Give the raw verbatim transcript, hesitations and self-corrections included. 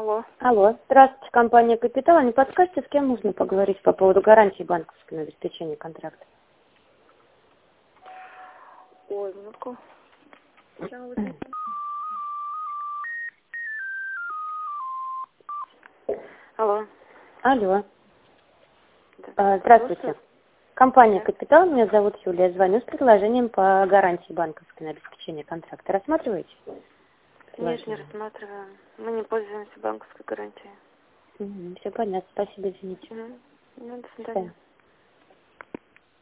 Алло. Алло, здравствуйте, компания «Капитал». Не подскажете, с кем нужно поговорить по поводу гарантии банковской на обеспечение контракта? Ой, ну-ка. Алло. Алло. Да. А, Здравствуйте. Слушаю. Компания Да. «Капитал». Меня зовут Юлия. Звоню с предложением по гарантии банковской на обеспечение контракта. Рассматриваете? Нет, не Предложение. рассматриваем. Мы не пользуемся банковской гарантией. Все понятно. Спасибо, извините. Угу. Ну, до До свидания. свидания.